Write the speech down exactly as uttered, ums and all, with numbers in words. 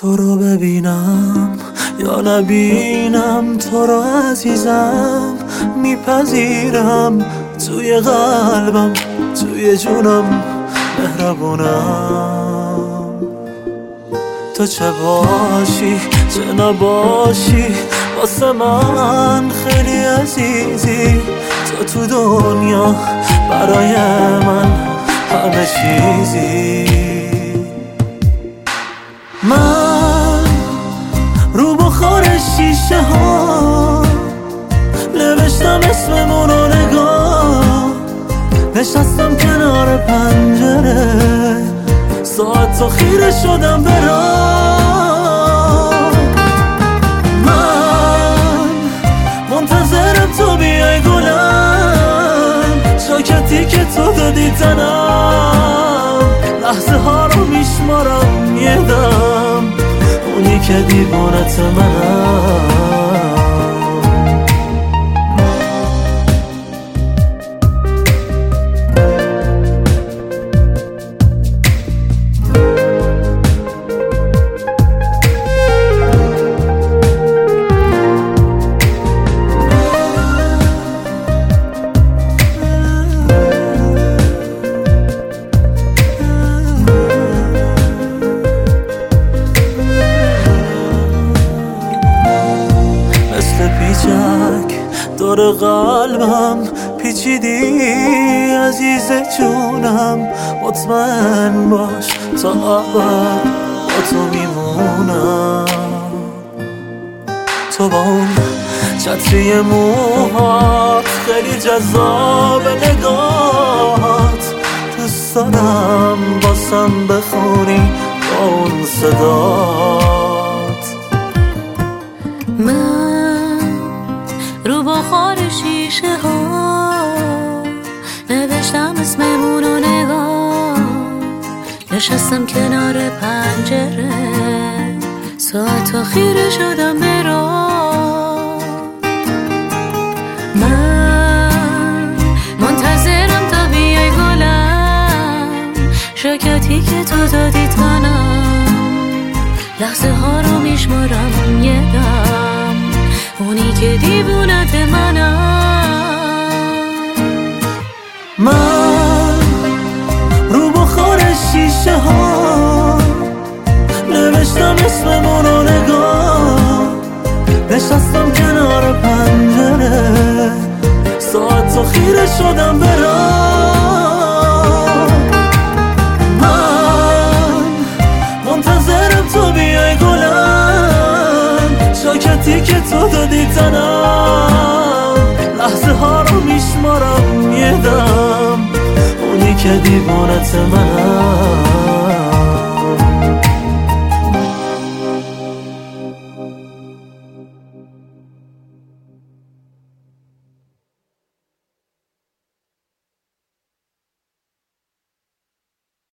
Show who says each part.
Speaker 1: تو رو ببینم یا نبینم، تو رو عزیزم میپذیرم، توی قلبم توی جونم مهربونم. تو چه باشی چه نباشی واسه من خیلی عزیزی، تو تو دنیا برای من همه چیزی. من رو بخار شیشه ها نوشتم اسممون رو، نگاه نشستم کنار پنجره، ساعت تو خیره شدم به راه. من منتظرم تو بیای گلم، شاکتی که تو دادی تنم، لحظه ها رو میشمارم یه دم، اونی که دیوانت منم. دور قلبم پیچیدی عزیز جونم، مطمئن باش تا ابد با تو میمونم. تو با اون چتری موهات خیلی جذاب نگاهات، دوست دارم باسم بخونی با اون صدات.
Speaker 2: من رو بخار شیشه ها نوشتم اسممون رو، نگاه نشستم کنار پنجره، ساعت خیره شدم به راه. من منتظرم تا بیای گلم، شکتی که تو دادی تنم، لحظه ها رو میشمارم یه دم، اونی که دیوونت منم.
Speaker 1: من رو بخار شیشه ها نوشتم اسممون رو، نگاه نشستم کنار پنجره، ساعت تو خیره شدم به راه. من منتظرم تو بیای گلم، شاکتی که تو دادی تنم، لحظه ها رو میشمارم یه دم، اونی که دیوانت منم.